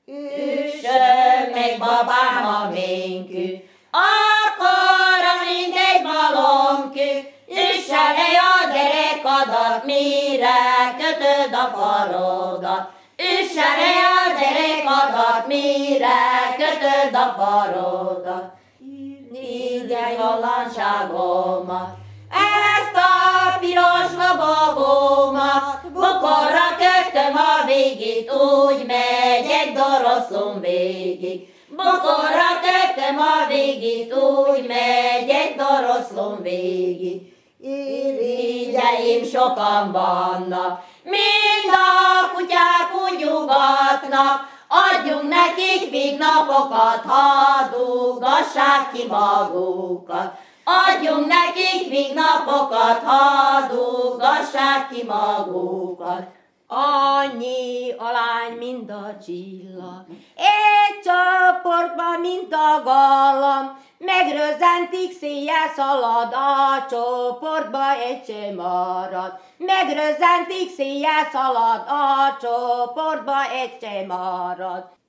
Üssön meg babám a ménkű, akkora, mint egy malomkű. Üsse le a derekadat, mire kötöd a farodat. Üsse le a derekadat, mire kötöd a farodat. Írj hallanságomat, ezt a piros lobogómat, bokorra kötöm a végét, úgy megyek Doroszlón végig. Bokorra kötöm a végét, úgy megyek Doroszlón végig. Irigyeim sokan vannak, mind a kutyák úgy ugatnak, adjunk nekik végnapokat, hadd ugassák ki magukat. Adjunk nekik végnapokat, hadd ugassák ki magukat. Annyi a lány, mint a csillag, egy csoportban, mint a gallam, megrözentik, széjjel szalad, a csoportba egy sem marad. Megrözentik, széjjel szalad, a csoportba egy sem marad.